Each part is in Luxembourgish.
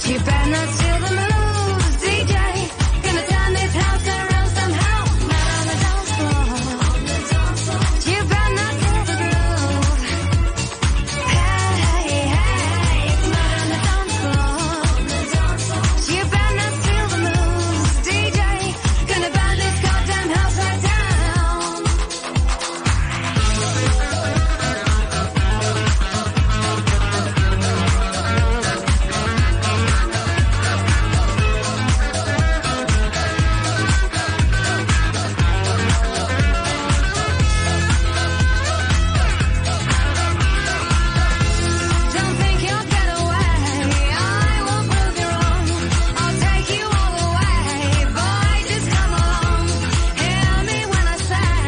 You better not steal the moves, DJ. Gonna turn this house around somehow. Not on the dance floor. You better not kill the groove. Hey, hey, it's not on the dance floor. You better not steal the moves, DJ. Gonna burn this goddamn house right down. Don't think you'll get away. I won't prove you wrong. I'll take you all the way. Boy, just come along. Hear me when I say,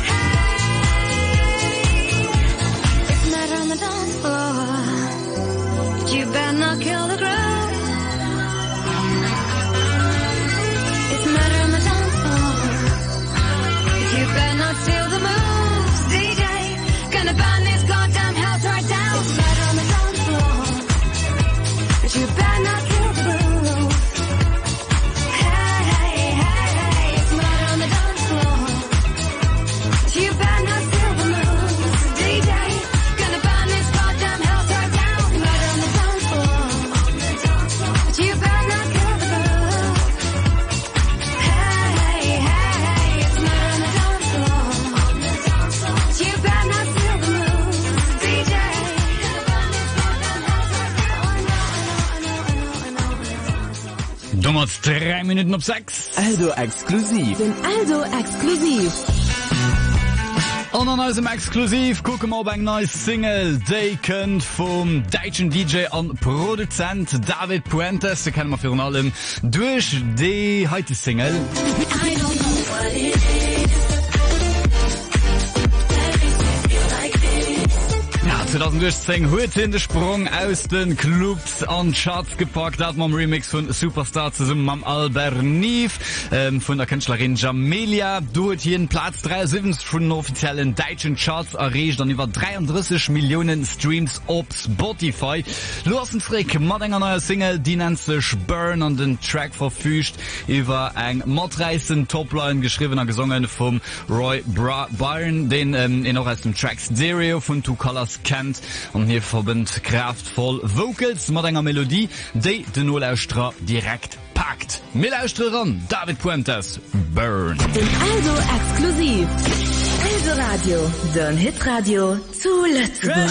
hey. It's murder on the dance floor. You better not kill the groove. It's murder on the dance floor. You better not steal the moves, DJ. Gonna burn this goddamn house right down. It's murder on the dance floor. But you better not kill the groove. Hey, hey, hey, it's murder on the dance floor. You better not steal the moves, DJ. Gonna burn this goddamn house right down. Murder on the dance floor. But you better not kill the groove. Hey, hey, hey, it's murder on the dance floor. You better not steal the moves, DJ. Gonna burn this goddamn house right down. I know. Dummer 3 Minuten op 6. Aldo exklusiv. Den Aldo exklusiv. Und an unserem Exklusiv gucken wir auf eine neue Single. Die kommt vom deutschen DJ und Produzent David Puentes. Die kennen wir für allem durch die heutige Single. Ja, 2010 hat den Sprung aus den Clubs an Charts gepackt, hat man Remix von Superstar zusammen mit Albert Neve, von der Künstlerin Jamelia. Du hat hier einen Platz 73 von den offiziellen deutschen Charts erreicht, dann über 33 Millionen Streams auf Spotify. Los und Frick, mit einer neuen Single, die nennt sich Burn, und den Track verfügt über ein modreißen Topline, geschrieben und gesungen vom Roy Byrne, den auch aus dem Track Stereo von Two Colors kennt, und hier verbindet kraftvoll Vocals mit einer Melodie, die den Nullaustra direkt packt. Wir lauschen ran, David Puentes, Burn. Den Aldo exklusiv. Aldo Radio, den Hitradio zu Lützburg.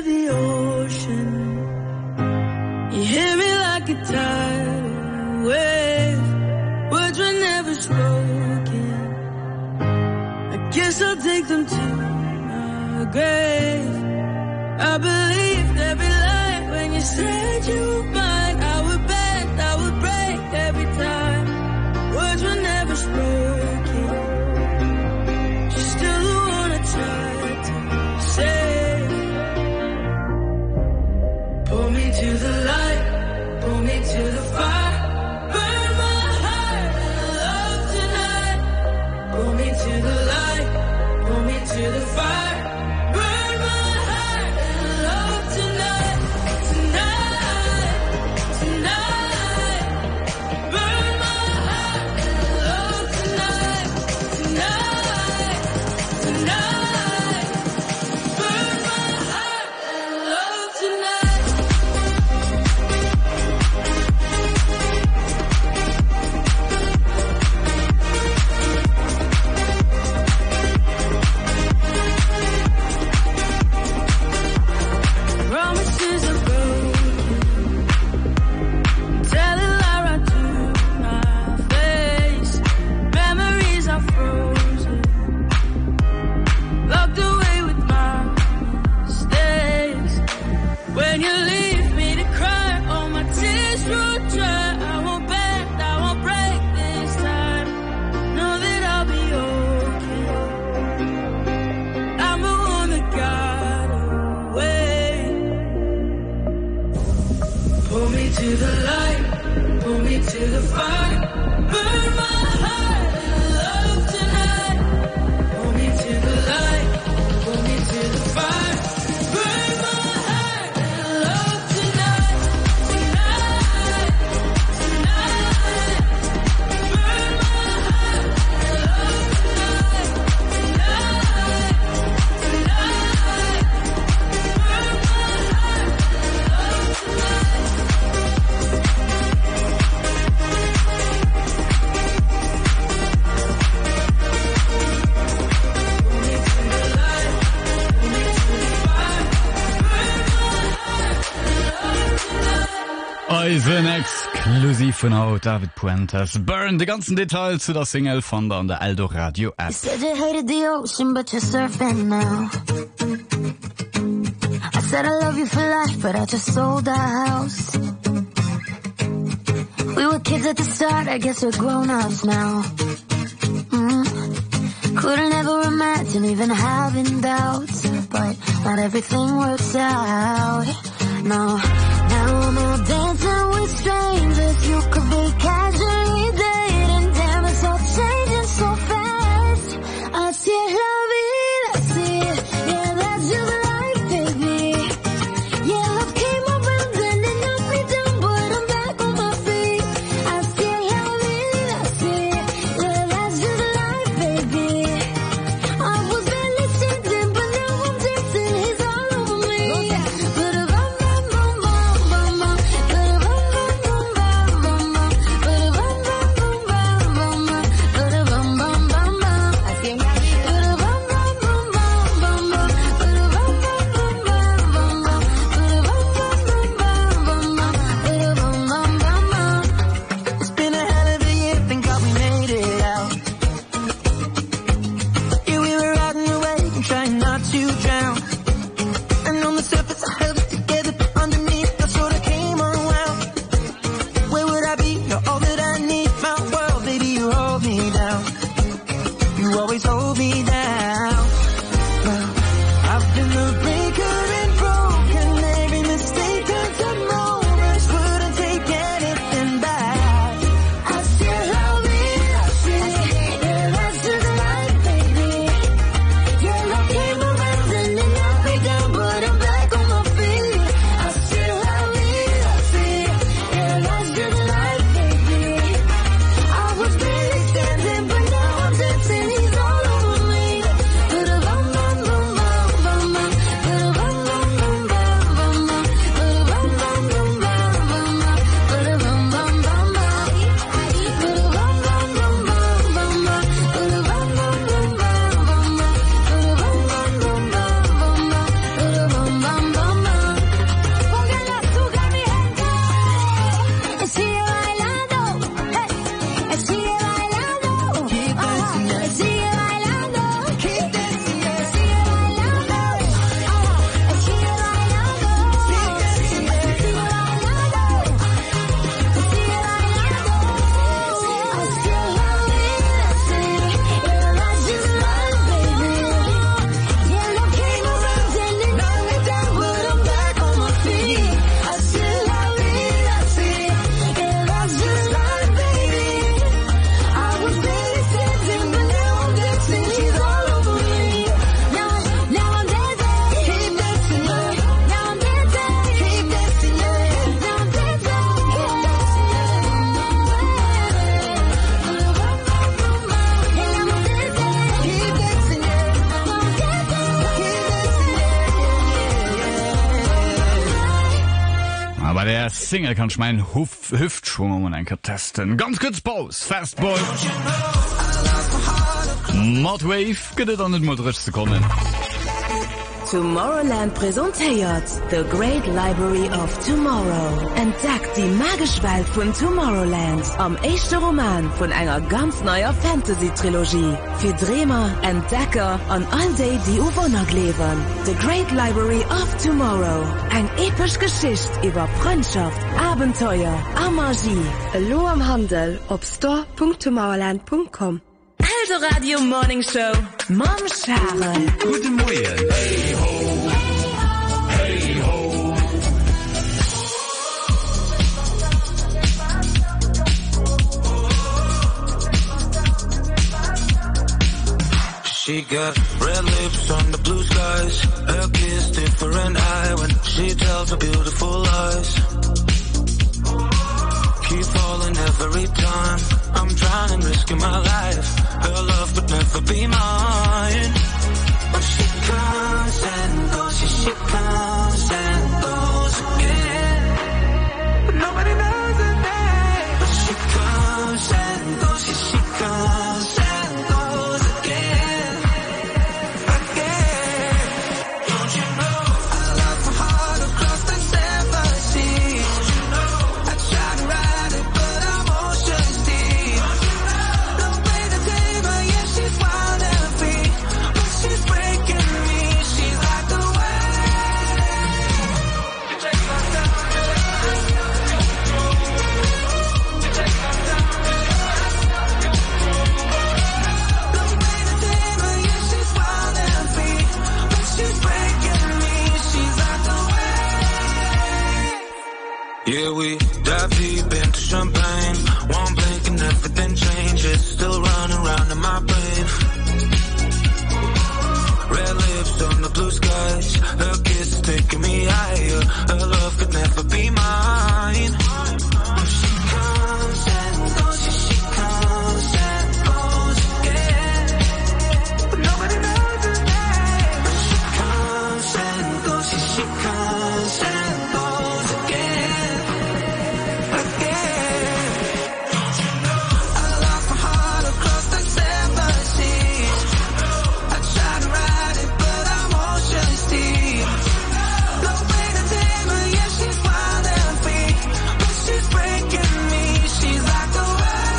You hear me like a tidal wave. Words were never spoken. I guess I'll take them to my grave. I believed every lie when you said you were mine. I would bend, I would break every time. Words were never spoken. You're still the one I tried to save. Pull me to the light, pull me to the fire. Burn my heart in love tonight. Pull me to the light, pull me to the fire. to the light, pull me to the fire, burn my heart in love tonight. Pull me to the light, pull me to the fire, burn my heart in love tonight, tonight. Eisen exklusiv von Haut David Puentes. Burn die ganzen Details zu der Single von der an der Eldo Radio App. You said you hated the ocean, but you're surfing now. I said I love you for life, but I just sold our house. We were kids at the start, I guess we're grown-ups now. Couldn't ever imagine even having doubts, but not everything works out. No, now I'm out dancing with strangers. You could be casually dating. Damn, it's all changing so fast. Así es la vida, sí. Yeah, that's just life, baby. Yeah, love came around and it knocked me down, but I'm back on my feet. Así es la vida, sí. Yeah, that's just life, baby. I was barely sitting, but now I'm dancing. He's all over me. It's been a hell of a year, thank God we made it out. Yeah, we were riding the wave and trying not to drown. And on the surface I held it together, but underneath I sort of came unwound. Where would I be? You're all that I need. Found world, baby, you hold me down. You always hold me down. Well, I've been the breaker and broken. Every mistake turned to moments. Wouldn't take anything back. Así es la vida, sí. Yeah, that's just life, baby. Yeah, love came around and it knocked me down, but I'm back on my feet. Así es la vida, sí. Yeah, that's just life, baby. I was barely standing, but now I'm dancing. He's all over me. Ba-da-bum, bum, bum, bum, bum, bum. Ba-da-bum, bum, bum, bum, bum, bum. Ba-da-bum, bum, bum, bum, bum, bum. Ba-da-bum, bum, bum, bum. Ba-da-bum, bum, bum, bum, bum, bum. Ba-da-bum, bum, bum, bum, bum. Ba-da-bum, bum, bum, bum, bum, bum. Pongan azúcar, mi gente. Sigue bailando, hey. Sigue bailando, sigue bailando, sigue bailando, sigue bailando, sigue bailando, sigue bailando. Así es la vida, sí. Yeah, that's just life, baby. Yeah, love came around and it knocked me down, but I'm back on my feet. Así es la vida, sí. Yeah, that's just life, baby. I was barely standing, but now I'm dancing. She's all over me. Now I'm dancing. Keep dancing, yeah. Now I'm dancing. Keep dancing, yeah. Now I'm Aber der Single kann ich meinen Hüftschwung und ein testen. Ganz kurz Pause. Fastball. Modwave geht dann nicht mal zu kommen. Tomorrowland präsentiert The Great Library of Tomorrow. Entdeckt die magische Welt von Tomorrowland am echten Roman von einer ganz neuer Fantasy-Trilogie. Für Dreamer, Entdecker und all die Uwohner leben. The Great Library of Tomorrow. Ein episch Geschichte über Freundschaft, Abenteuer und Magie. Lo am Handel op store.tomorrowland.com. Also Radio Morning Show. Mom Schare. Guten Morgen. Hey ho. Hey ho. She got red lips on the blue skies. Her kiss different eye when she tells her beautiful lies. Keep falling every time. I'm trying and risking my life. Her love would never be mine. But she comes and goes, she comes and goes again. But nobody knows her name. But she comes and goes, she comes and goes again. Again. Don't you know I love her heart across the seven seas? Don't you know I Yeah, we dive deep into champagne. One blink and everything changes. Still running around in my brain. Red lips on the blue skies. Her kiss is taking me higher. Her love could never be mine. She comes and goes, she comes and goes again. But nobody knows her name. She comes and goes, she comes and goes again. I lost my heart across the seven seas. I tried to ride it, but I'm ocean steep. No way to tame her, yeah, she's wild and free. But she's breaking me, she's like a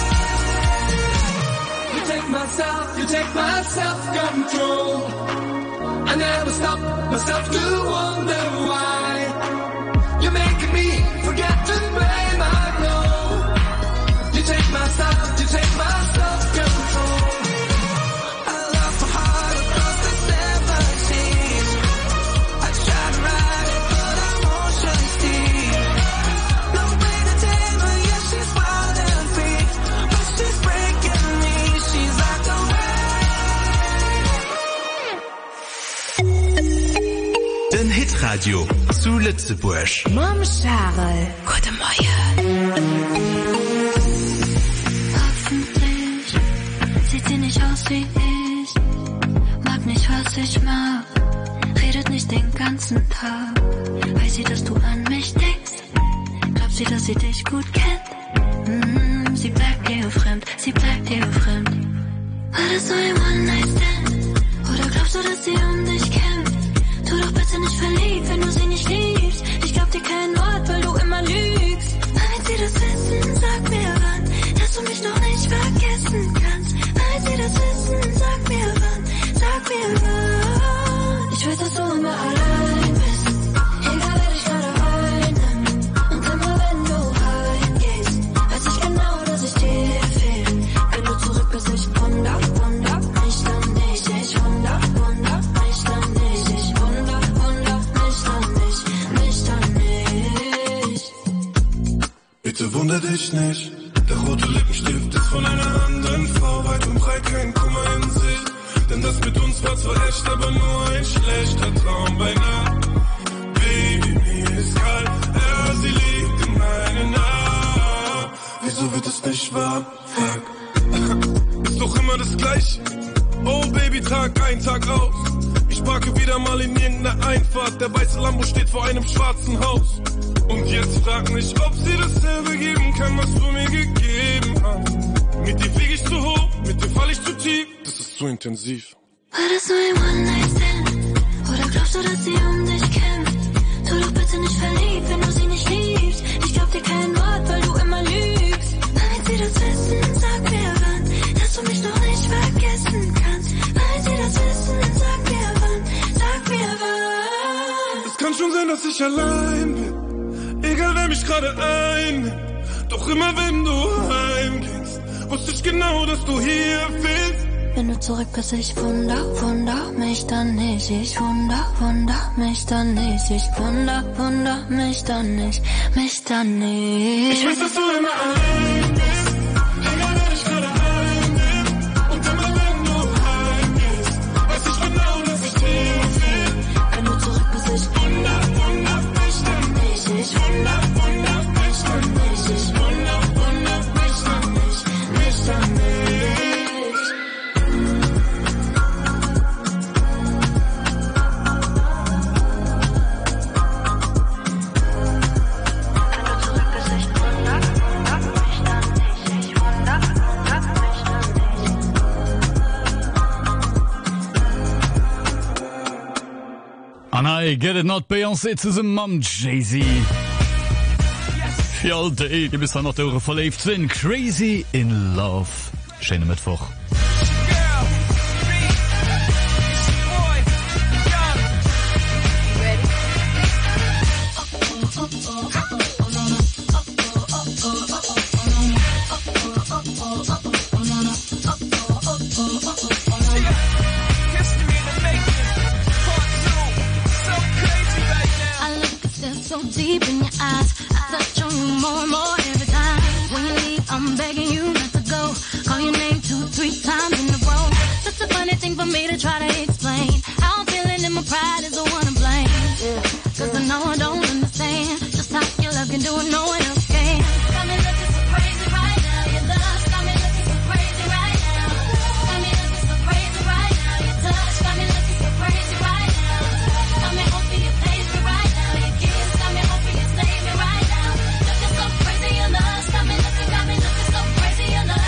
wave. You take my self-control. I never stop myself to wonder why. You're making me forget to blame, I know. You take my self-control. I lost my heart across the seven seas. I tried to ride it, but I'm ocean steep. No way to tame her, yeah, she's wild and free. But she's breaking me, she's like a wave. Den Hitradio zu Lützeburg. Mam Charles. Gute Morgen. Hoffentlich sieht sie nicht aus wie ich. Mag nicht, was ich mag. Redet nicht den ganzen Tag. Weiß sie, dass du an mich denkst? Glaubt sie, dass sie dich gut kennt? Sie bleibt dir fremd, sie bleibt dir fremd. War das so ein One-Night-Stand? Oder glaubst du, dass sie um dich kämpft? Tu doch bitte nicht verliebt, wenn du sie nicht liebst. Ich glaub dir kein Wort, weil du immer lügst. Wann wird sie das wissen? Sag mir wann, dass du mich noch nicht vergessen kannst. Wann wird sie das wissen? Sag mir wann, sag mir wann. Ich weiß, dass du immer allein bist. Egal, wer dich gerade einnimmt. Und immer wenn du heimgehst, weiß ich genau, dass ich dir fehl. Wenn du zurück bist, ich wunder mich dann nicht. Ich wunder mich dann nicht. Ich wunder mich dann nicht. Bitte wunder dich nicht. Der rote Lippenstift ist von einer anderen Frau. Weit und breit kein Kummer in Sicht. Denn das mit uns war zwar echt, aber nur ein schlechter Traum beinahe. Baby, mir ist kalt, ja, sie liegt in meinen Armen. Wieso wird es nicht wahr? Fuck. Ist doch immer das Gleiche. Oh Baby, Tag ein, Tag aus. Ich parke wieder mal in irgendeiner Einfahrt. Der weiße Lambo steht vor einem schwarzen Haus. Und jetzt frag mich, ob sie dasselbe geben kann, was du mir gegeben hast. Mit dir flieg ich zu hoch, mit dir fall ich zu tief. Das ist zu intensiv. War das nur ein One-Night-Stand? Oder glaubst du, dass sie um dich kämpft? Tu doch bitte nicht verliebt, wenn du sie nicht liebst. Ich glaub dir kein Wort, weil du immer lügst. Wann wird sie das wissen? Sag mir wann, dass du mich noch nicht vergessen kannst. Wann wird sie das wissen? Sag mir wann, sag mir wann. Es kann schon sein, dass ich allein bin. Egal, wer mich gerade einnimmt. Doch immer wenn du heimgehst, wusste ich genau, dass du hier bist. Wenn du zurück bist, ich wunder mich dann nicht. Ich wunder mich dann nicht. Ich wunder mich dann nicht. Mich dann nicht. Ich weiß, dass du immer allein bist. Egal, wer dich gerade einnimmt. Und immer wenn du heimgehst, weiß ich genau, dass ich dir will. Wenn du zurück bist, ich wunder mich dann nicht. Ich wunder mich dann nicht. Ich wunder mich dann nicht. Mich dann nicht. And I get it not Beyoncé zu dem Mam Jay-Z. Für all die, die bis dann noch eure verlebt sind. Crazy in Love. Schöne Mittwoch. Deep in in your eyes. I touch on you more and more every time. When you leave, I'm begging you not to go. Call your name 2-3 times in a row. Such a funny thing for me to try to explain. How I'm feeling and my pride is the one to blame. Cause I know I don't understand just how your love can do it, no one else can. Got me looking so crazy right now. Your love got me looking so crazy right now. Got me looking so crazy right now. Your touch got me looking so crazy right now. Got me hoping you please me right now. Your kiss got me hoping you save me right now. Looking so crazy, your love got me looking so crazy, your love.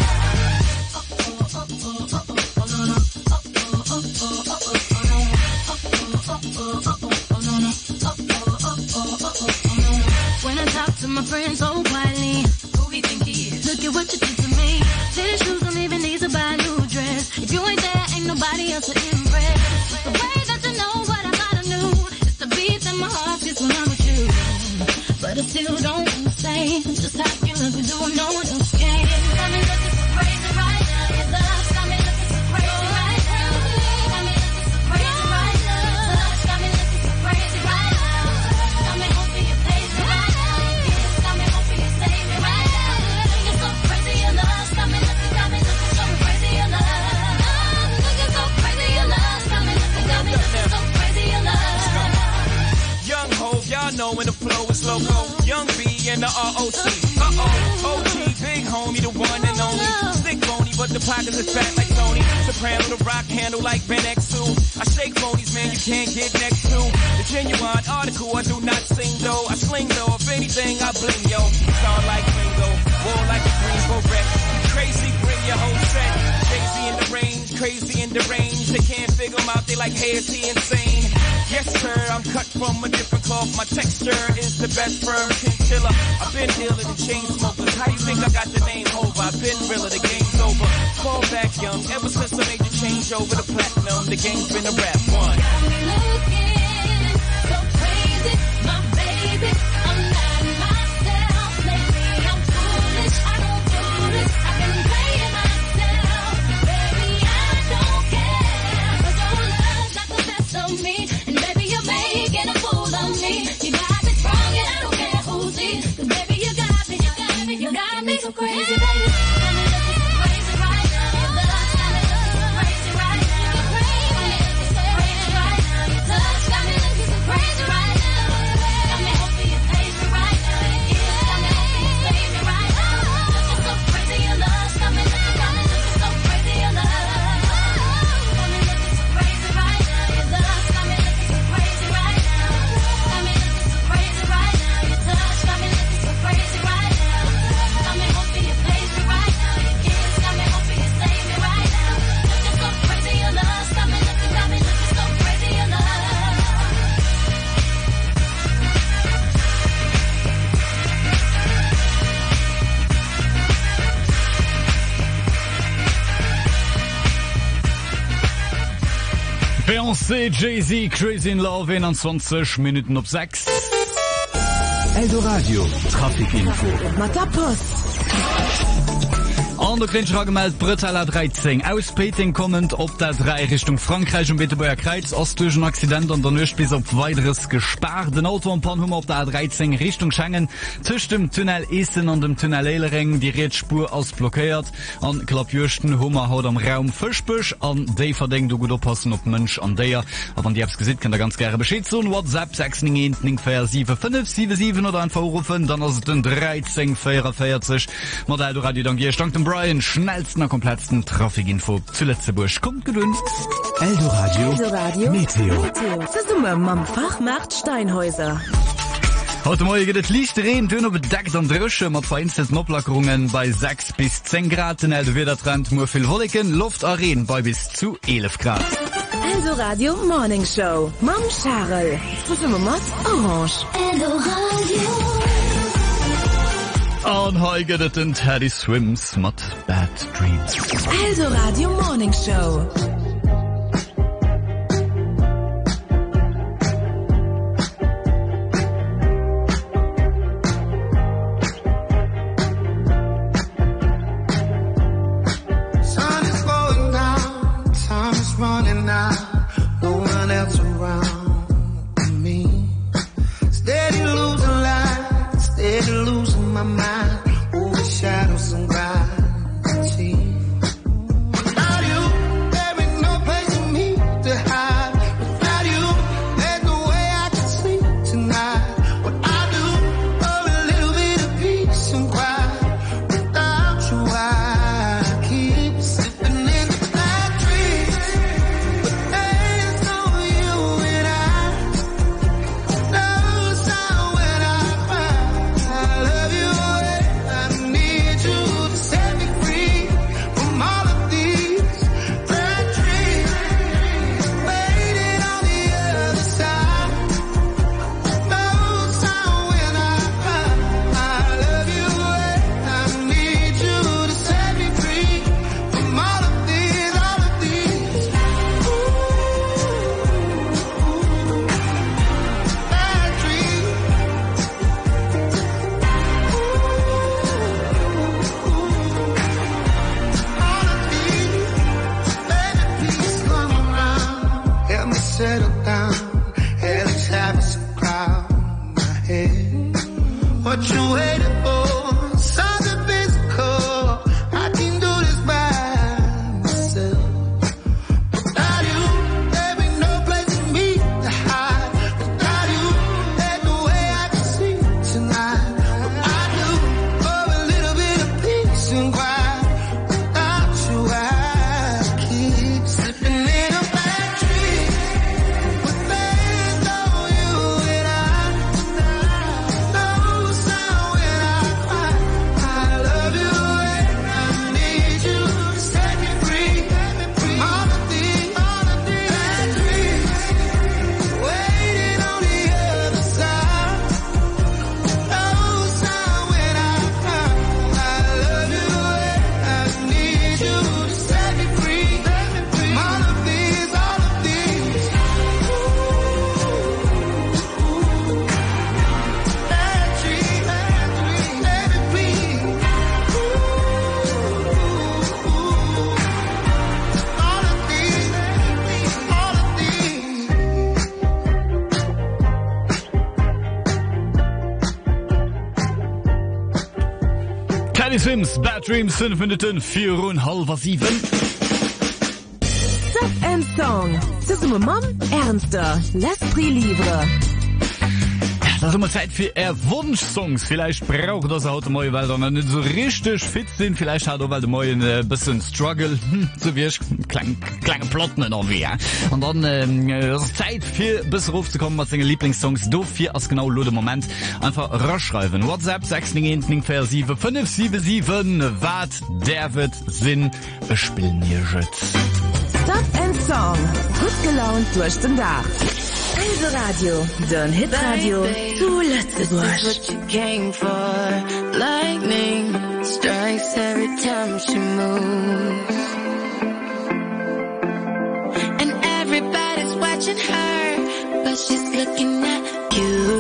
When I talk to my friends so quietly, who he think he is? Look at what you did to me. Tennis shoes don't even need to buy a new dress. If you ain't there, ain't nobody else to impress. It's the way that you know what I thought I knew. It's the beat that my heart gets when I'm with you. But I still don't understand just how you look and do what no one else can. Got me looking so crazy right now. Your love got me looking so crazy right now. Got me looking so crazy right now. Your touch got me looking so crazy right now. Got me hoping you please me right now. Your kiss got me hoping you save me right now. Looking so crazy, your love got me looking so crazy, your love. Looking so crazy, your love got me looking so crazy, your love. Young Hov, y'all know when the flow is loco. Young B and the ROC. OG, big homie, the one and only. Thick bony, but the pockets is fat like Tony. Soprano, the rock handle like Ben X2. I shake phonies, man, you can't get next to. The genuine article, I do not sing though. I sling though, if anything, I bling yo. Sound like Ringo, war like a Greensboro wreck. Crazy, bring your whole set. Crazy in the range, crazy in the range. They can't figure him out, they like, hey, is he insane? Yes, sir, I'm cut from a different cloth. My texture is the best firm chinchilla. I've been dealing in chain smokers. How you think I got the name over? I've been realer, the game's over. Fall back young, ever since I made the change over the platinum, the game's been a rap one. Got me looking so crazy, my baby. I'm not myself, maybe I'm foolish. I don't do this, I've been playing myself. Baby, I don't care, 'cause your love's not the best of me. And baby, you're making a fool of me. You got me strong and I don't care who sees. 'Cause baby, you got me so crazy, baby. Got me looking so crazy right now. Your love got me looking so crazy right now. Crazy right now. Your touch got me looking so crazy right now. Got me hoping you please me right now. Your kiss got me hoping you save me right now. Looking so crazy, your love got me looking so crazy, your love. Got me looking so crazy right now. Your love got me looking so crazy right now. Got me looking so crazy right now. Your touch got me looking so crazy right now. Got me hoping you please me right now. Your kiss got me hoping you save me right now. Looking so crazy, your love got me looking so crazy, your love. Beyoncé, Jay-Z, Crazy in Love, 21 Minuten auf 6. Eldoradio, Trafikinfo. Matapos. An der Klinschra gemeldet Bretaler 13 aus Peting kommend op der 3 Richtung Frankreich und Bitterburger Kreuz ostischen Accident an der Nösch bis op weiteres gespart. Den Auto und Panhummer auf der 13 Richtung Schengen zwischen dem Tunnel Essen und dem Tunnel Ehlering die Rätspur aus blockiert. An Klappjürchten Hummer haut am Raum Fischbusch an de verdenkt du gut oppassen op Mönch an der. Aber an die hab's gesehen, kann der ganz gerne Bescheid so WhatsApp 6954777 oder einfach rufen, dann ist es den 1344. Modell du Radio dann stand dem Brian schnellsten und komplettsten Trafikinfo zu Lützeburg. Kommt gedünst. Eldoradio, Meteo. Zusammen mit dem Fachmarkt Steinhäuser. Heute Morgen geht es Licht reden, dünner bedeckt und drüsche mit vereinzelten Ablackerungen bei 6 bis 10 Grad. In Eldoradio-Trend nur viel Wolken, Luft erreden bei bis zu 11 Grad. Eldoradio Morning Show. Mam Charles. Zusammen mit Orange. Eldoradio. Und heute geht es in Teddy Swims mit Bad Dreams. Eldoradio Morning Show. Sun is going down, time is running out, no one else around me. Steady losing my mind overshadow some gravity. Without you, there ain't no place for me to hide. Without you, there's no way I can sleep tonight. What I do for a little bit of peace and quiet. Without you, I keep slipping into bad dreams. But there's no you and I. No sound when I cry. I love you and I need you to set me free from all of these bad dreams. Waiting on the other side. No sound when I cry. I love you and I need you to set me free from all of these bad dreams. Help me settle down. Hey, let's have us a crowd in my head. What you waiting for? Something physical. I can do this by myself. Without you, there ain't no place for me to hide. Without you, there's no way I can sleep tonight. What I do for a little bit of peace and quiet. Without you, I keep slipping in a bad dream. But there's no you and I. No sound when I cry. I love you and I need you to set me free from all of these bad dreams. Waiting on the other side. No sound when I cry. I love you and I need you to set me free from all of these bad dreams. Let me breathe. All of these. Tiny Swims, Bad Dreams, 5 Minuten, 4:30. Stop and Song. Zusammen Mam, Ernster, L'Esprit Libre. Das ist immer Zeit für Wunschsongs. Vielleicht braucht das heute mal, weil wir nicht so richtig fit sind. Vielleicht hat auch, weil du mal ein bisschen Struggle, so wie ich, kleine Plotten noch wie, ja. Und dann, das ist Zeit für bis raufzukommen mit seinen Lieblingssongs. Dafür ist genau der Moment. Einfach rausschreiben. WhatsApp 69147 wat David Sinn spielen hier jetzt. Stop and Song. Gut gelaunt durch den Tag. Also Radio, dein Hitradio zu Lützeburg. What you came for. Lightning strikes every time she moves. And everybody's watching her, but she's looking at you.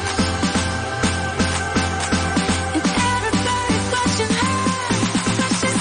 She's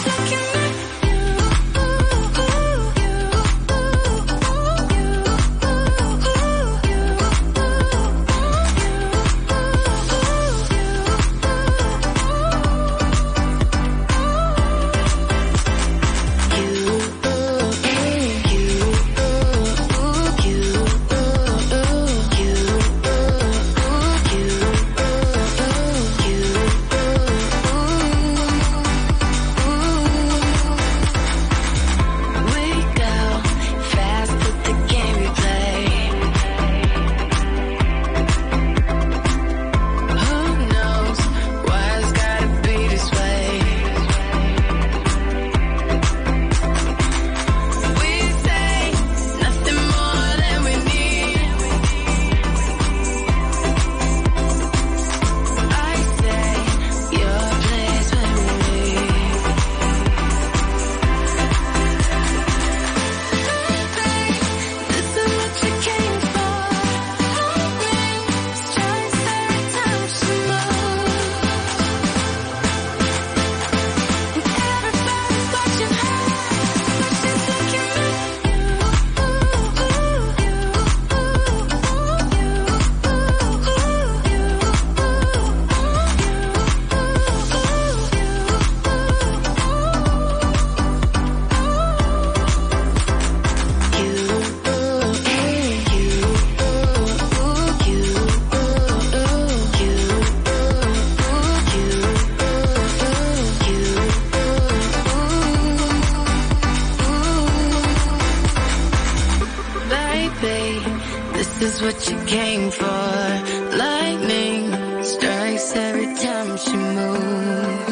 This is what you came for. Lightning strikes every time she moves.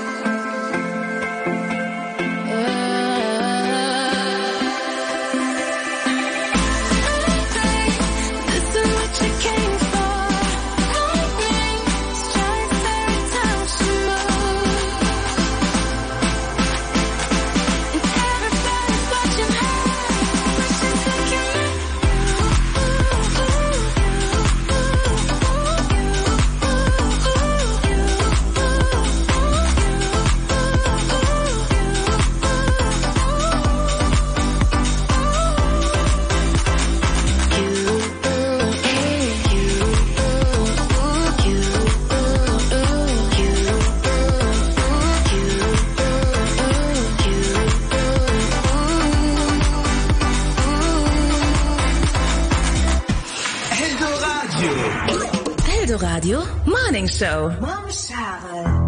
Radio Morning Show. Mom Sarah.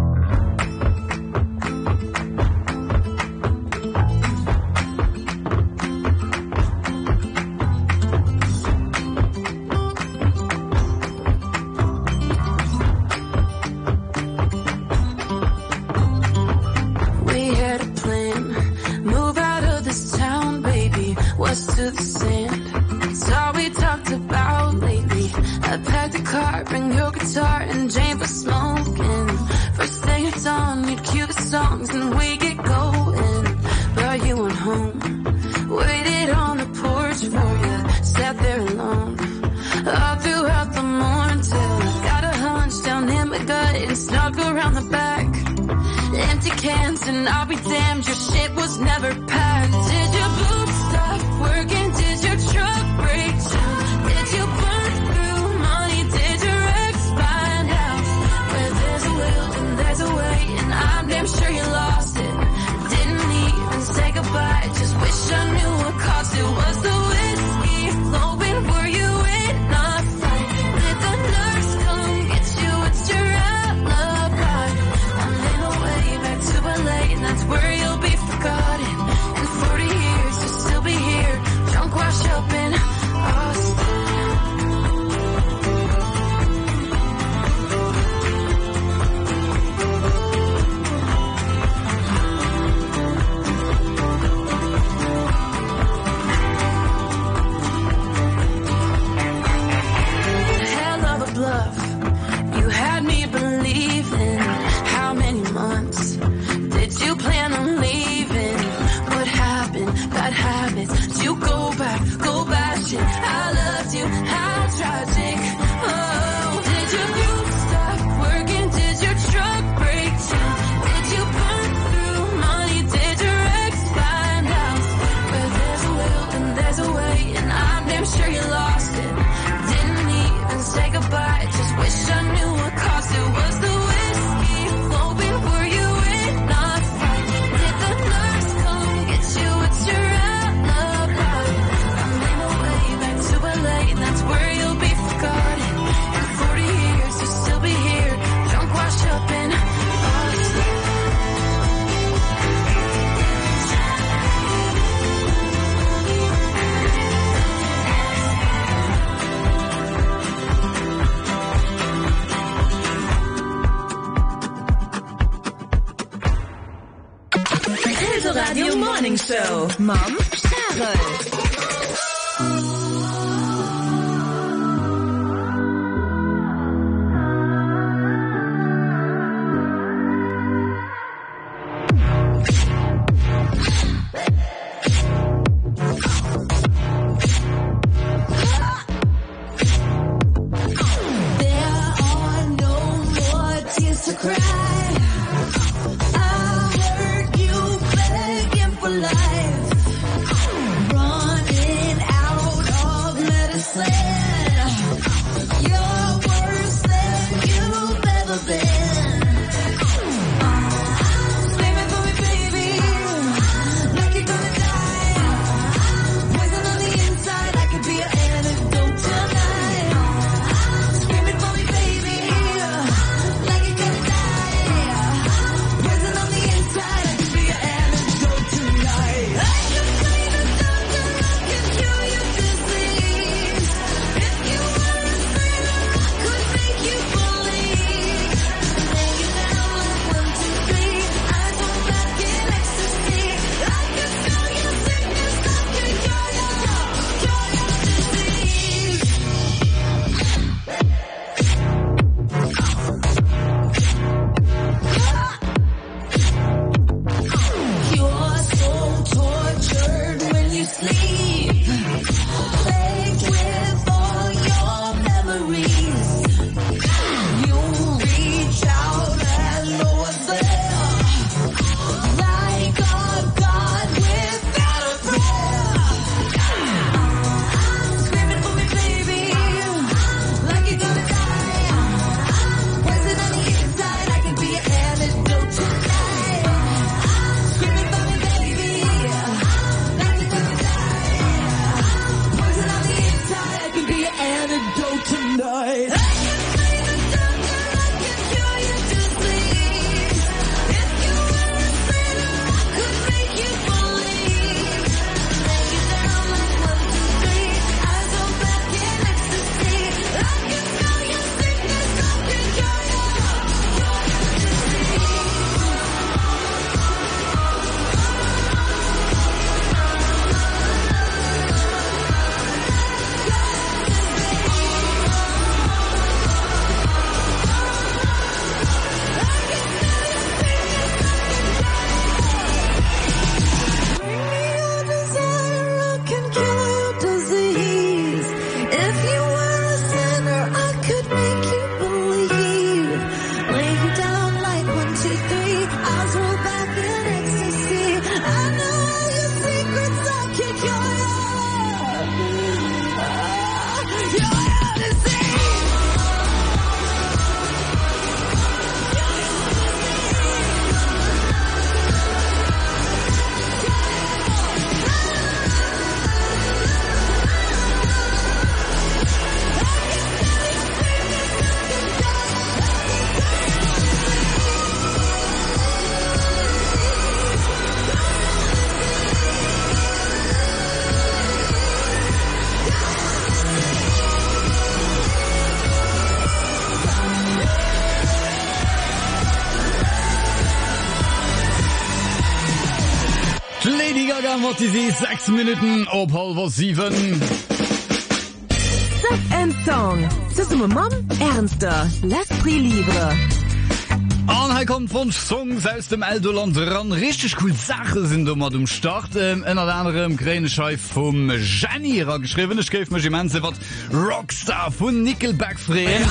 We had a plan, move out of this town, baby, west to the sand. It's all we talked about lately. I packed the car, bring your guitar and Jane for smoking. First thing it's on, you'd cue the songs and we get going. But you went home, waited on the porch for you, sat there alone. All throughout the morning till I got a hunch down in my gut and snuck around the back. Empty cans and I'll be damned, your shit was never packed. Did your boots stop working? Did your truck break down? Did you burn through money? Did your ex buy a house? Where there's a will and there's a way, and I'm damn sure you lost it. Didn't even say goodbye, just wish I knew what cost it. Was the whiskey flowing? Were you in a fight? Did the nurse come get you? It's your alibi. I'm in a way back to LA, and that's where you'll be forgotten. In 40 years you'll still be here, drunk, washed up in Austin. Hell of a bluff, you had me believing. How many months did you plan on leaving? What happened? Bad habits. Did you go back, shit. I loved you, how tragic. Oh, did your group stop working? Did your truck break down? Did you burn through money? Did your ex buy a house? Where there's a will and there's a way, and I'm damn sure you lost it. Didn't even say goodbye, just wish I knew what cost it. Was the whiskey flowing? Were you in a fight? Did the nurse come get you? It's your alibi. I'm in a way back to LA, and that's where you'll be forgotten. In 40 years you'll still be here, drunk, washed up in Austin. Hilde Radio Morning Show. Mom Sarah. There are no more tears to cry. I heard you begging for life, running Gaga Mortisi 6 Minuten op 7. Stop and Song. Zusammen mit Mom, Ernster, L'Esprit Libre. Und kommt von Songs aus dem Eldoland ran. Richtig cool Sachen sind da mal am Start. Unter anderem Kränescheif vom Jenny geschrieben. Ich gebe mir jemanden, was Rockstar von Nickelback freien.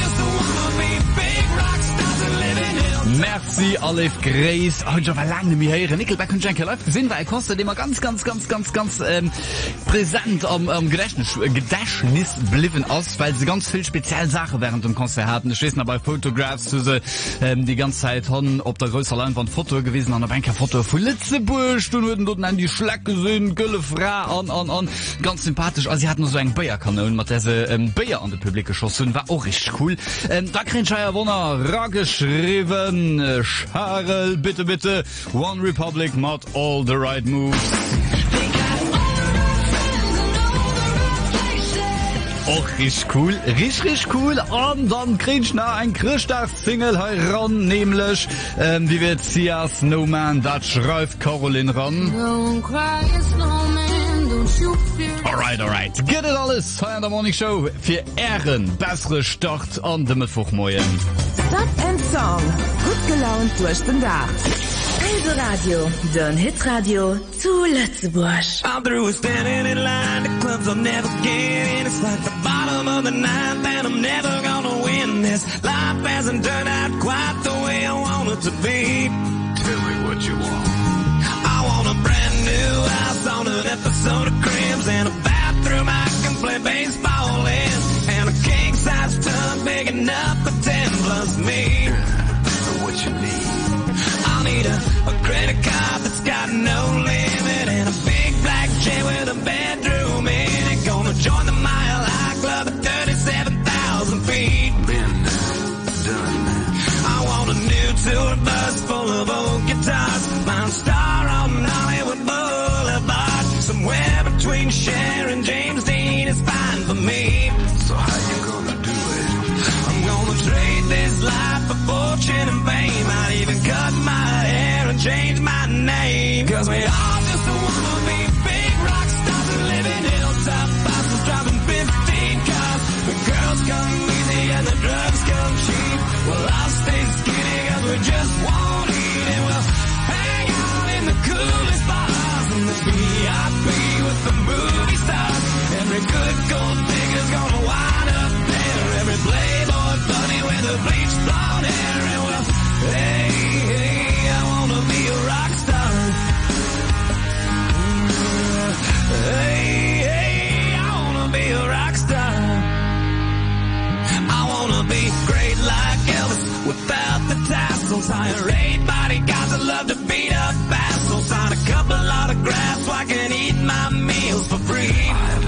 Merci, Alef Grace. Oh, ich war lange nicht mehr hier. Nickelback und Jenny live gesehen, weil kostet immer ganz präsent am Gedächtnis blieben aus, weil sie ganz viel spezielle Sachen während dem Konzert hatten. Ich weiß noch bei Photographs, die ganze Zeit haben, ob der größere Leinwand Foto gewesen, an der Bank Foto von Litzeburg, und würden dort an die Schlecke sehen, Gülle Frau, an. Ganz sympathisch. Also, sie hatten nur so einen Bayer-Kanal, mit dieser Bayer an der Publik geschossen, war auch richtig cool. Da kriegt Scheier Wohner geschrieben, Charles, bitte, One Republic, not all the right moves. Och, richtig cool. Und dann kriegst du noch ein Christoph-Single heran, nämlich, wie wird Sia Snowman, das schreibt Caroline ran. Don't cry, snowman, don't you fear. Alright. Geht das alles hier in der Morning Show für Ehren, bessere Start an dem Mittwochmorgen. Stop and Song. Gut gelaunt durch den Tag. Also Radio, den Hitradio zu Lützeburg. I'm through with standing in line to clubs I'll never get in. It's like the bottom of the ninth and I'm never gonna win this. Life hasn't turned out quite the way I want it to be. Tell me what you want. I want a brand new house on an episode of Cribs and a bathroom I can play baseball in. And a king-size tub big enough for 10 plus me. What you need? I'll need a credit card that's got no limit and a big black jet with a bedroom in it. Gonna join the Mile High Club at 37,000 feet. Been done. I want a new tour bus full of old guitars. Mine star on Hollywood Boulevard. Somewhere between Cher and James Dean is fine for me. So how you gonna do it? I'm gonna trade this life for fortune and fame. I'd even cut my hair and change my name. Cause we all just wanna be big rock stars and live in hilltop houses driving 15 cars. The girls come easy and the drugs come cheap. Well, I'll stay skinny cause we just won't eat. And we'll hang out in the coolest bars in the VIP with the movie stars. Every good gold digger's gonna wind up there. Every playboy bunny with a bleached blonde hair. And well, hey, I wanna be a rock star. Hey, I wanna be a rock star. I wanna be great like Elvis without the tassels. Hire 8 bodyguards that love to beat up assholes. Sign a couple autographs so I can eat my meals for free.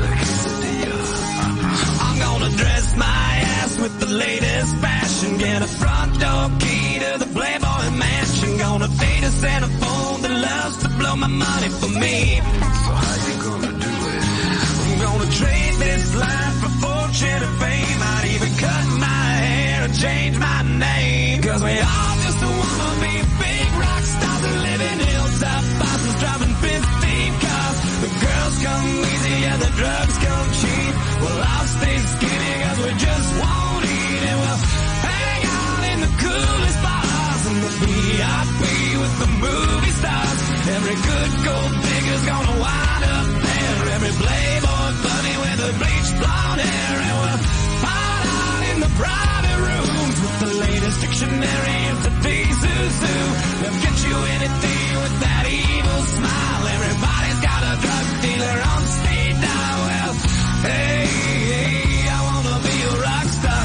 I'm gonna dress my ass with the latest fashion. Get a front door key to the Playboy Mansion. Gonna date a Santa phone that loves to blow my money for me. So how you gonna do it? I'm gonna trade this life for fortune and fame. I'd even cut my hair and change my name. Cause we all just wanna be big rock stars and live in hilltop houses driving 15 cars. The girls come easy and the drugs come cheap. Well, I'll stay skinny cause we just won't eat. And we'll hang out in the coolest bars in the VIP with the movie stars. Every good gold digger's gonna wind up there. Every playboy bunny with a bleached blonde hair. And we'll hide out in the private rooms with the latest dictionary of today's zoo. They'll get you anything with that evil smile. Everybody's got a drug dealer on speed dial. Well, hey, I wanna be a rock star.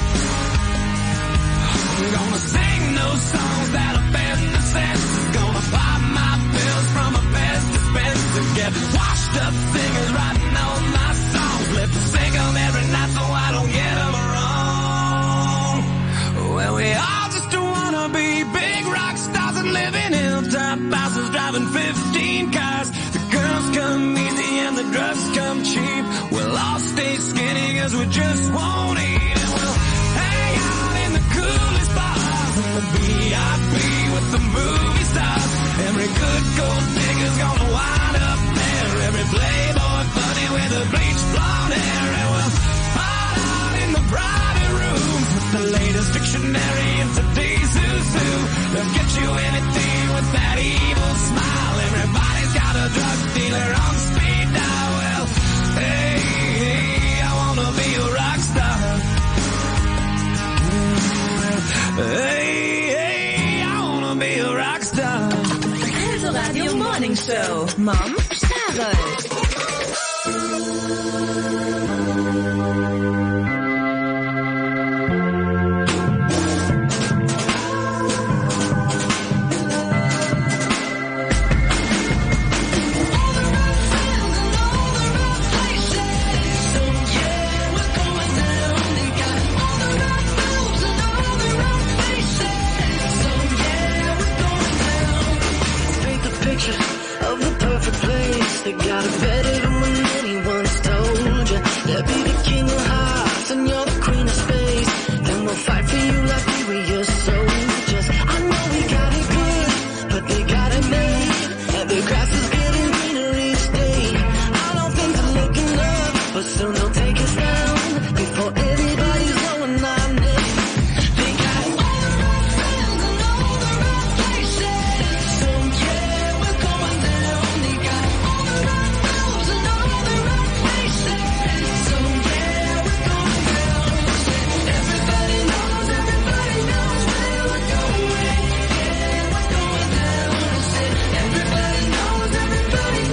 I'm gonna sing those songs that offend the senses. Gonna buy my pills from a best dispenser. Get washed up singers writing all my songs. Lip sync them every night so I don't get them wrong. Well, we all just wanna be big rock stars and live in hilltop houses driving 15 cars. The girls come easy and the drugs come cheap. We'll all stay skinny cause we just won't eat. And we'll hang out in the coolest bars in the VIP with the movie stars. Every good gold digger's gonna wind they're on speed dial. Well, hey, hey, I wanna be a rock star. Hey, hey, I wanna be a rock star. Eldo Radio Morning Show. Mom, Sarah. Of the perfect place, they got it better than when anyone's told you. They'll be the king of hearts and you're the queen of space. Then we'll fight for you like we were your soldiers. I know we got it good, but they got it made. And the grass is getting greener each day. I don't think they're looking up, but soon they'll take us down before everybody's going on next. They got all the right friends and all the right places. So yeah, we're going down. They got all the right moves and all the right places. So yeah, we're going down. Everybody knows where we're going. Yeah, we're going down. Everybody knows where we're going.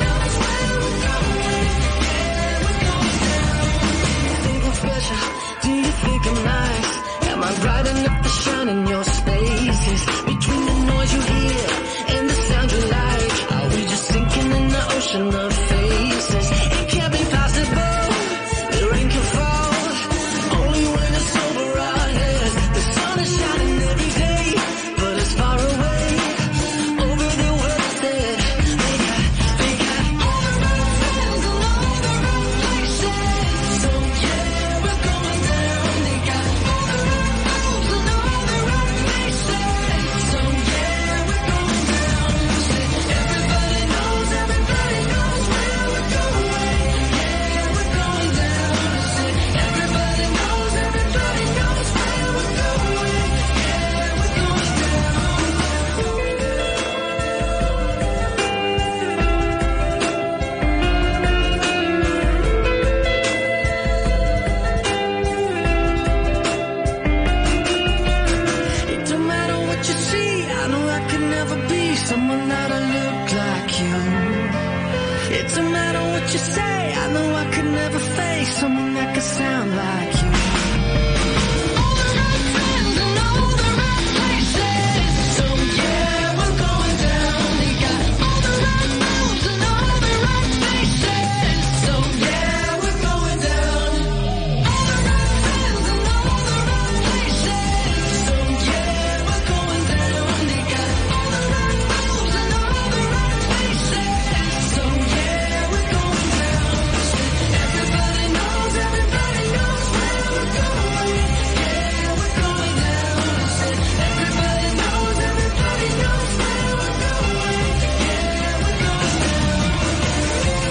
Yeah, we're going down. You think I'm special? Do you think I'm nice? Am I bright enough to shine in your spaces? Between the noise you hear and the sound you like, are we just sinking in the ocean of faces? It can't be possible, the rain can fall only when it's over our heads. The sun is shining every day, but it's far away over the world's dead. They got all the right friends and all the right places. So yeah, we're going down. They got all the right moves and all the right places. So yeah, we're going down. Everybody knows where we're going. Yeah, we're going down. Everybody knows where we're going. Yeah, it don't matter what you see, I know I could never be someone that'll look like you. It don't matter what you say, I know I could never face someone that could sound like you. All the right friends and all the right places. So yeah, we're going down. They got all the right moves and all the right places. So yeah, we're going down. All the right friends and all the right places. So yeah, we're going down. They got all the right moves and all the right places. So yeah, we're going down. Everybody knows where we're going. Yeah, we're going down. Everybody knows where we're going. Yeah, we're going down.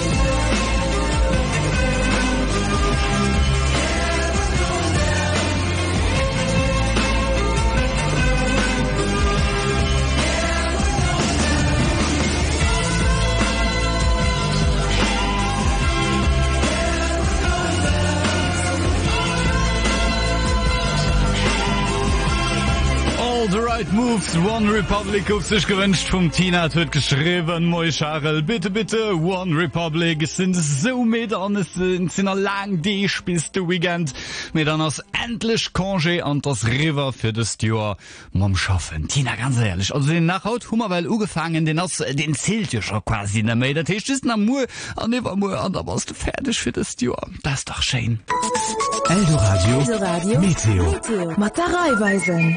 All the right moves, One Republic auf sich gewünscht vom Tina hat geschrieben, moi Charles, bitte, bitte, One Republic, es sind so Meter an, es sind lang dich bis der Weekend, mit dann als endlich Congé an das River für das Jahr mom schaffen. Tina, ganz ehrlich, also den Nachhaut Hummerwell angefangen, den zählt ja schon quasi in der Mai, der Tisch ist Namur, an Evermur, an da warst du fertig für das Jahr. Das ist doch schön. Eldo Radio Meteo. Mataraiweisen.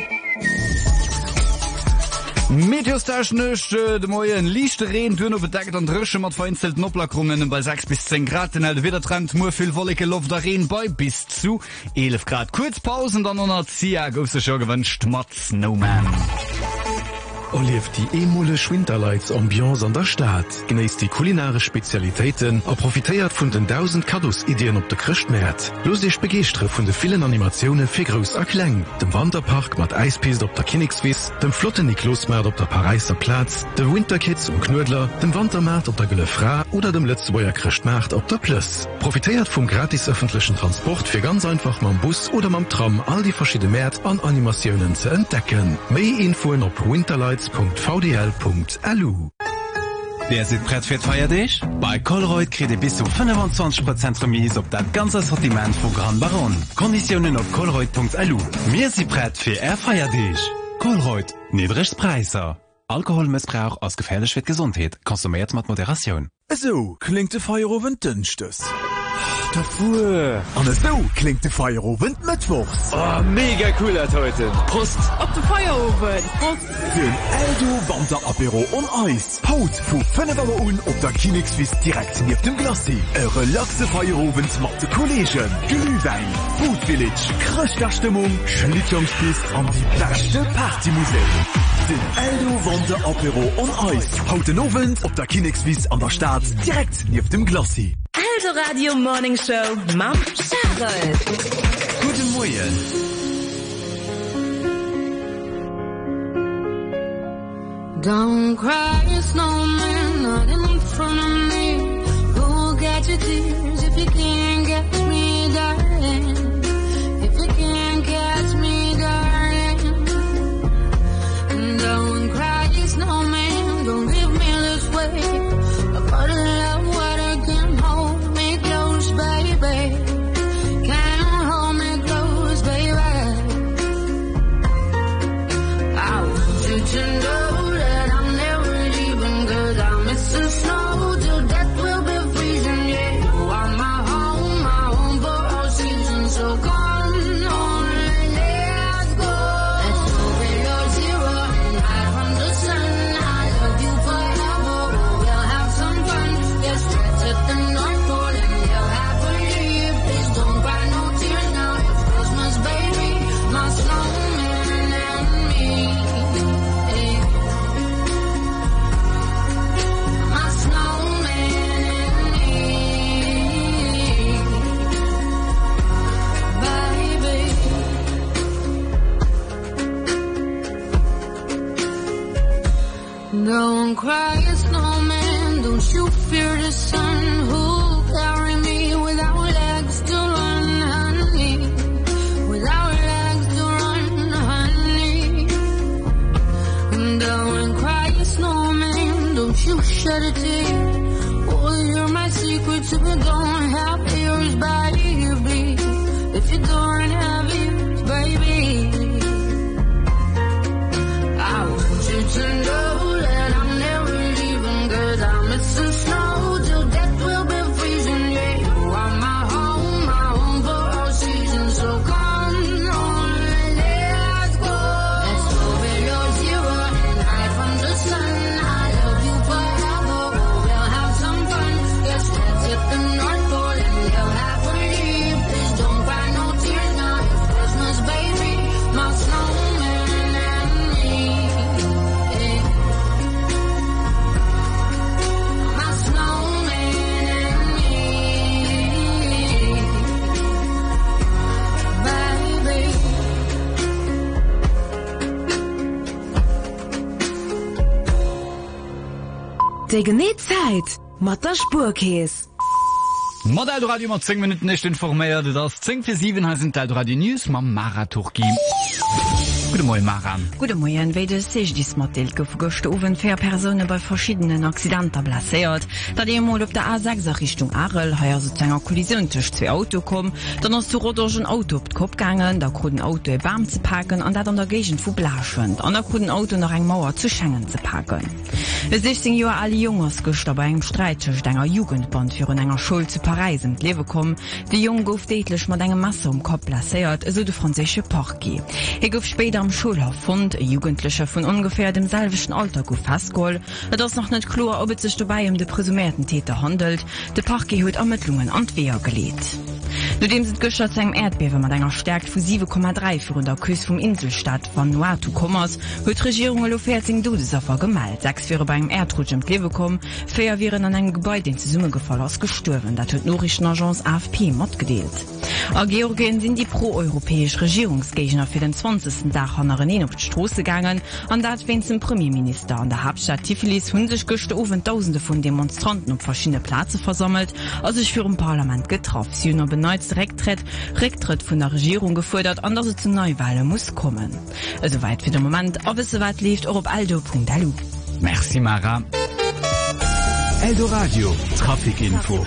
Meteostechnisch, de moien lichte Reen dünner bedeckt an Rösche mat vereinzelten Oplackerungen bei 6 bis 10 Grad. Den hält wieder Trend, nur viel wollige Luft da Reen bei bis zu 11 Grad. Kurz Pausen, dann 100 Zia, gosse schon gewünscht, mat Snowman. erlebt die emolisch Winterlights Ambiance an der Stadt, genießt die kulinare Spezialitäten und profitiert von den 1000 Kados-Ideen auf der Christmärkte. Los dich begeistern von den vielen Animationen für groß und klein, dem Wanderpark mit Eispiste auf der Königswiss, dem flotten Niklosmarkt auf der Pariser Platz, dem Winterkids und Knödler, dem Wandermarkt auf der Gülefra oder dem Letztebäuer Christmarkt auf der Plus. Profitiert vom gratis öffentlichen Transport für ganz einfach mit dem Bus oder mit dem Tram all die verschiedenen Märkte an Animationen zu entdecken. Mehr Infos auf winterlights.vdl.lu. Wer sieht breit für Feier dich? Bei Colruyt kriegt ihr bis zu 25% Remise auf das ganze Sortiment von Grand Baron. Konditionen auf colruyt.lu. Wir sind breit für Feier dich. Colruyt, niedrigste Preise. Alkoholmissbrauch aus gefährlich für die Gesundheit. Konsumiert mit Moderation. So klingt der Feierabend dünstes. Davor. Und so klingt der Feierabend mittwochs. Oh, mega cool heute. Prost. Auf der Feierabend. Prost. Für ein Eldo Wanderapero und Eis. Haut für 5 Euro un auf der Kinexwiss direkt neben dem Glacis. Eure relaxe Feierabend mit den Kollegen. Glühwein, Food Village, Christachstimmung, Schlittschuhpiste und die beste Partymusik. Den Eldo Wanderapero und Eis. Haut den Abend auf der Kinexwiss an der Stadt direkt neben dem Glacis. Eldo Radio Morning Show, Mam Charlotte. Guten Morgen. Don't cry, snowman, not in front of me. Who'll get your tears if you can't catch me, darling? If you can't catch me, darling. Don't cry, snowman, don't leave me this way. A part of love, what I can hold me close, baby. Can hold me close, baby. I want you to know that I'm never leaving, 'cause I miss the snow till death will be freezing. Yeah, you are my home for all seasons. So come on, let's go. Let's go below zero and hide from the sun. I love you forever. We'll have some fun. Let's stretch at the North Pole and live happily. Please don't cry no tears now. It's Christmas, baby. My snowman and me. Hey. My snowman and me. Baby. Don't cry, snowman. Don't you fear the sun. Who'll carry me without legs to run, honey? Without legs to run, honey. Don't cry, snowman. Don't you shed a tear. Oh, you're my secret if you don't have ears, baby. If you don't have ears, baby. I want you to know that I'm never leaving, 'cause I miss the snow till death will be freezing. Yeah, you are my home for all seasons. So come on, let's go. Let's go below zero and hide from the sun. I love you forever. We'll have some fun. Yes, let's hit the North Pole and live happily. Please don't cry no tears now. It's Christmas, baby. My snowman and me. Hey. My snowman and me. Baby. Die Genezeit, mit der Spurkäse. Modell Radio mat 10 Minuten nicht informiert, das 10 für 7 heißt Teil Radio News ma Maraturki. Guten Morgen, Mara. Guten Morgen, wie du siehst, dies Modell gestoven für Personen bei verschiedenen Accidenten blessiert. Da die mal auf der A6 Richtung Arel, heuer so zu einer Kollision zwischen 2 Autos kommen, dann hast du durch ein Auto auf den Kopf gegangen, da konnte ein Auto in Baum zu packen und dann an der Gegend von Blaschend. Und da konnte ein Auto nach einer Mauer zu Schengen zu packen. 16 Jahre alle Jungs gestern bei einem Streit zwischen einer Jugendband für einer Schule zu Paris im Leben kommen. Die Junge gouf tätlich mit einer Masse um Kopf blessiert, so der französische Parquet. Er gouf später am Schulhof fund, ein Jugendlicher von ungefähr demselben Alter gouf festgeholt. Es ist noch nicht klar, ob es sich dabei um den presumierten Täter handelt. Der Parquet hat Ermittlungen an die Wehr gelegt. Nachdem sind gestern zu einem Erdbeben mit einer Stärke von 7,3 für der Küste vom Inselstaat Vanuatu kommers, hat die Regierung auf 14 Todesopfer gemeldet. 6 wären beim Erdrutsch im Leben gekommen, 4 wären an einem Gebäude in zusammengefallen als gestorben. Das hat die Nachrichtenagence AFP mitgeteilt. In Georgien sind die pro-europäischen Regierungsgegner für den 20. Tag an Rennen auf die Straße gegangen, und das wenn zum Premierminister an der Hauptstadt Tiflis haben sich gestern Abend Tausende von Demonstranten auf verschiedene Plätze versammelt, also sich für ein Parlament getroffen. Sie haben bereits Rücktritt von der Regierung gefordert, und dass es zu Neuwahlen muss kommen. Soweit für den Moment, ob es soweit lief, auch auf aldo.alu. Merci Mara. Eldoradio Trafikinfo.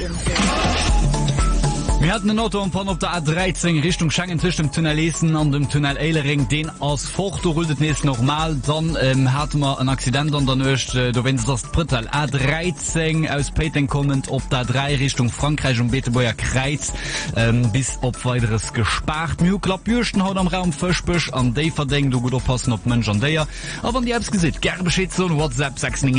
Wir hatten ein Auto und auf der A13 Richtung Schengen zwischen dem Tunnel Essen und dem Tunnel Eilering, den als Foto rollt es normal. Dann hatten wir ein Accident und dann ist, da wenn es das Brittal A13 aus Peting kommend auf der 3 Richtung Frankreich und Beteburger Kreuz bis auf weiteres gespart. Mir klappt Jürsten hat am Raum Fischbisch an die verdenken, du gut aufpassen auf Mensch an der. Aber wenn die Apps gesehen, gerne Bescheid so WhatsApp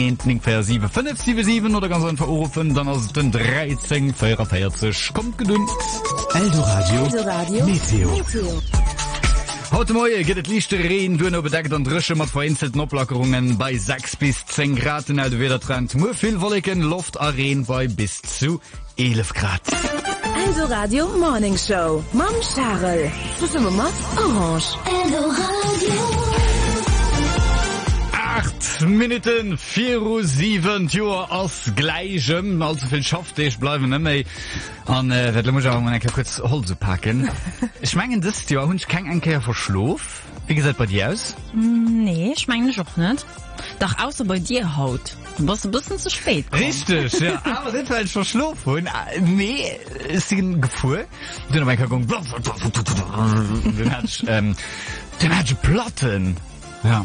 697 oder ganz einfach rufen, dann ist es den 13 44. Kommt geduld. Eldoradio Meteo. Heute Morgen geht es leichte Regen, du noch bedeckt und Rische mit vereinzelten Ablockerungen bei 6 bis 10 Grad in der Wettertrend. Nur viel Wolken, Luft Arena bei bis zu 11 Grad. Eldoradio Morning Show. Mam Charles. Zusammen mit Orange. Eldoradio. 8 Minuten 4:07 Uhr aus Gleichem, also viel schafft ich, bleiben nicht mehr an, da muss ich auch mal kurz Holz packen. Ich meine, das Jahr habe ich kein Ankehr verschlaf. Wie gesagt, bei dir aus? Nee, ich meine auch nicht. Doch außer bei dir Haut. Du bist ein bisschen zu spät kommen. Richtig, ja, aber das war ein verschlafen. Nee, ist ein Gefühl. Dann habe ich geguckt, dann hatte ich Platten. Ja.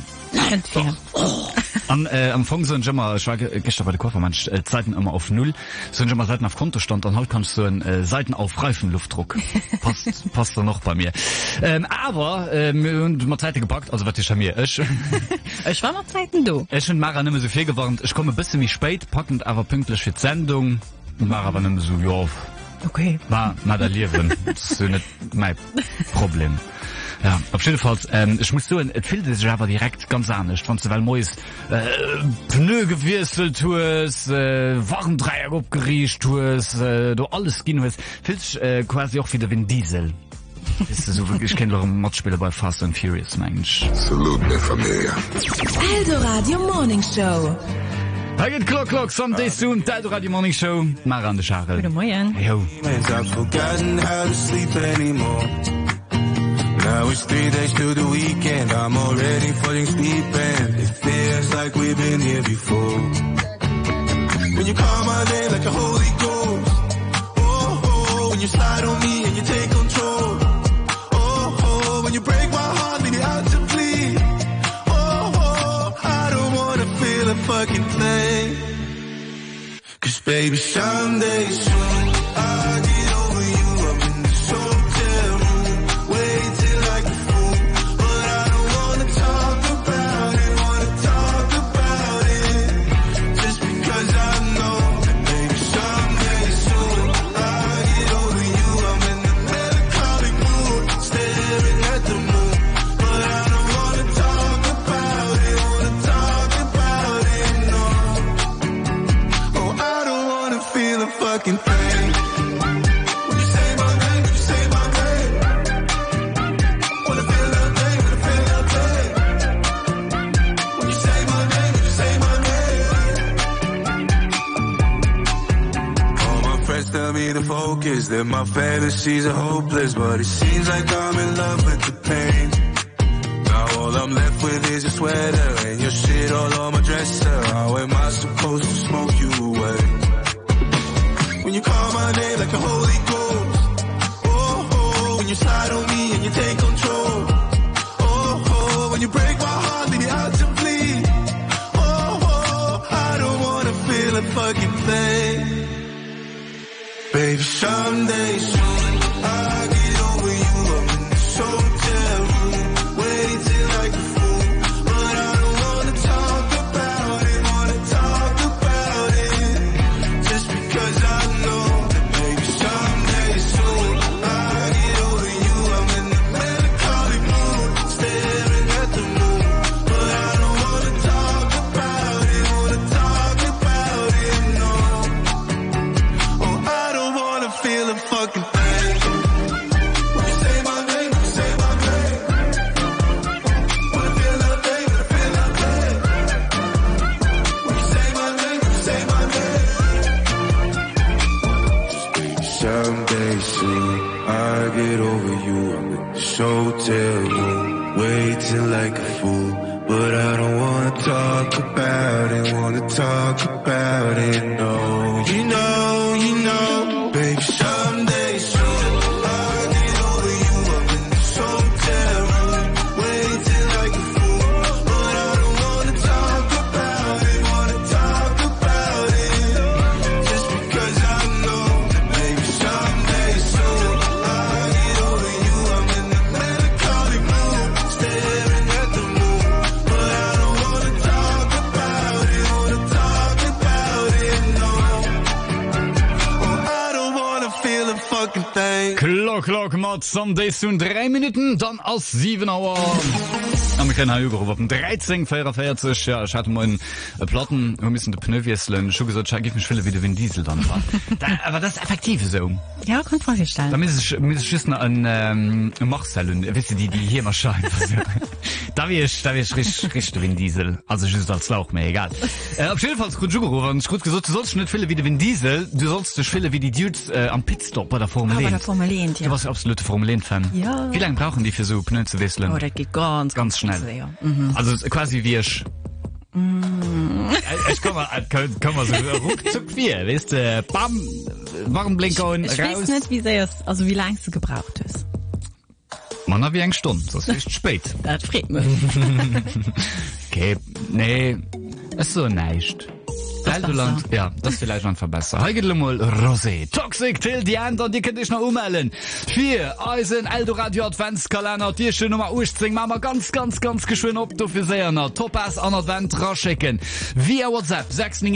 Am Anfang sind immer, ich war gestern bei der Koffermann, Zeiten immer auf 0, sind immer Seiten auf Kontostand, dann halt kannst du Seiten auf Reifenluftdruck. Passt da noch bei mir. Aber, mal Zeiten gepackt, also was ich an mir ist. Ich war mal Zeiten du. Ich bin Mara nicht mehr so viel gewarnt, ich komme ein bisschen wie spät, packend, aber pünktlich für die Sendung. Mara aber nicht mehr so, ja. Okay. War da Leben. Das ist nicht mein Problem. Ja, auf jeden Fall, ich muss so, es fühlt sich aber direkt ganz anders. Wenn du, weil Mois, Pneu gewürstelt hast, Warndreier abgeriecht hast, du alles gehen hast, fühlt sich quasi auch wieder wie ein Diesel. Das ist so wirklich, ich kenne doch einen Modspieler bei Fast and Furious, Mensch. Salute, mi familia. Eldoradio Morning Show. I get clock, someday soon, Eldoradio Morning Show. Mara an der Schachel. Guten Morgen. Jo. I've forgotten how to sleep anymore. Now it's 3 days to the weekend. I'm already falling sleeping. It feels like we've been here before. When you call my name like a holy ghost. Oh, oh, when you slide on me and you take control. Oh, oh, when you break my heart, leave me out to bleed. Oh, oh, I don't wanna feel a fucking thing. 'Cause baby, someday soon I'll get over you. I'm in this hotel room, waiting like a fool. But I don't wanna talk about it, just because I know that maybe someday soon I'll get over you. I'm in the melancholic mood, staring at the moon. But I don't wanna talk about it, no. Oh, I don't wanna feel a fucking thing. When you say my name, you say my name. Wanna feel that thing, wanna feel that thing. When you say my name, you say my name. All my friends tell me to focus, that my fantasies are hopeless, but it seems like I'm in love with the pain. Now all I'm left with is your sweater and your shit all on my dresser. How am I supposed to smoke you away? When you call my name like a holy ghost. Oh, oh, when you slide on me and you take control. Oh, oh, when you break my heart, leave me out to bleed. Oh, oh, I don't wanna feel a fucking thing. Baby, someday soon I'll get over you. I'm in this hotel room, waiting like a fool. But I don't wanna talk about it, just because I know that maybe someday soon I'll someday soon I get over you. I'm in this hotel room, waiting like a fool, but I don't wanna talk about it, wanna talk about it, no. You know, baby, someday soon I get over you. I'm in this hotel room, waiting like a fool, but I don't wanna talk about it, wanna talk about it, just because I know, baby, someday soon I get over you. I'm in the melancholic mood, staring at the moon, but I don't wanna talk about it, wanna talk about it, no. Oh, I don't wanna feel a fucking thing. Clock mat someday soon 3 Minuten, dann aus 7 Uhr. Am Hugo op dem 13:44. Ja, ich hatte mal Platten müssen de Pneuwieselen schon gesagt, ich mich wie de Vin Diesel dann war. Aber das ist effektiv so. Ja, kann vorstellen. Da muss ich schüssen an Machzellen, wisst ihr, die hier mal scheinen. Da will ich richtig Vin Diesel. Also ich ist als Lauch, mir egal. Auf jeden Fall gut gerufen und gut gesagt, du sollst nicht viele wie de Vin Diesel, du sollst dich viele wie die Dudes am Pitstop bei der Formel 1. Bei der Formel 1, ja. Du warst absolute Formel 1-Fan. Ja. Wie lange brauchen die für so Pneu zu wechseln? Oh, das geht ganz schnell. Ja. Mhm. Also quasi wie ich. Ich kann mal so ruckzuck wie, weißt du, bam, Warnblinker und raus. Ich weiß nicht, wie lange du gebraucht hast. Man, wie eine Stunde, das ist spät. Das freut mich. Okay, nee, ist so nicht. Ja, das vielleicht schon verbessern. Heute geht mal Rosé. Toxic till die anderen, die könnt ich noch ummelden. 4 Eisen Eldoradio Adventskalender, die schon Nummer 18. Machen wir ganz geschwind ob du für Seher. Topaz an Advent rausschicken. Via WhatsApp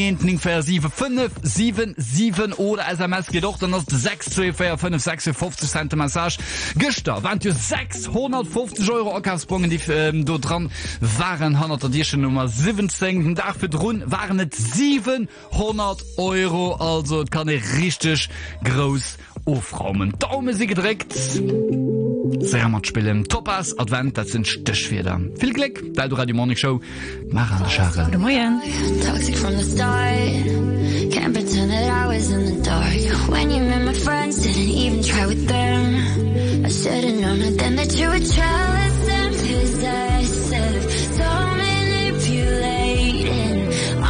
6944777 oder SMS geht auch dann auf 62456 Cent Massage. Gestern waren dir 650 € Ackersprungen, die dort dran waren. Hat die schon Nummer 17. Den Tag für Drun waren es 700 €, also kann ich richtig groß aufräumen. Daumen sie gedrückt. Sehr mal spielen. Topaz, Advent, das sind Stichfeder. Viel Glück, bei der Radio Morning Show. Mach an der Schare. Guten Morgen. Toxic from the start. Can't pretend that I was in the dark. When you met my friends, didn't even try with them. I should've known then that you were jealous and possessive. So manipulating.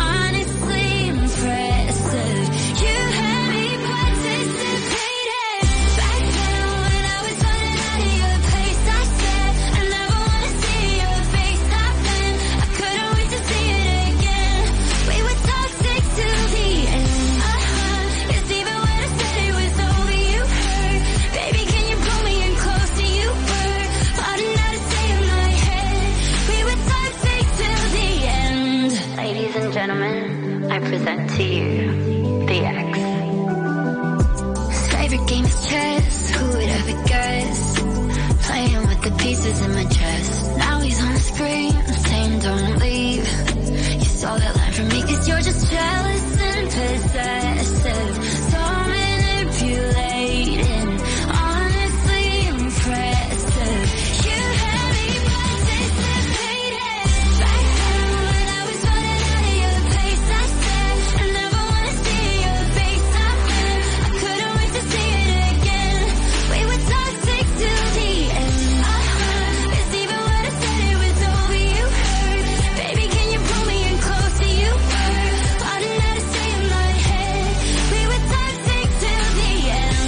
I present to you the X. His favorite game is chess. Who would ever guess? Playing with the pieces in my chest. Now he's on the screen saying don't leave. You saw that line from me 'cause you're just jealous and possessive. So manipulating. Honestly impressive. You had me participating. Back then when I was running out of your place, I said I never wanna see your face again. I couldn't wait to see it again. We were toxic till the end. It's even when I said it was over, you heard. Baby, can you pull me in closer? You were. I didn't have to say in my head. We were toxic till the end.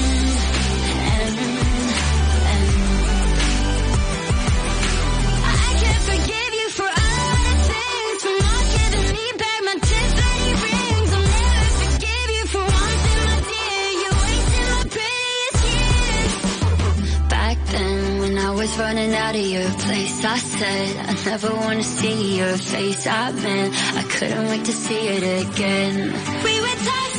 I can't forgive you for all the things, for not giving me back my Tiffany rings. I'll never forgive you for wanting my dear. You wasted my prettiest years. Back then when I was running out of your place, I said I never wanna see your face. I meant I couldn't wait to see it again. We were toxic.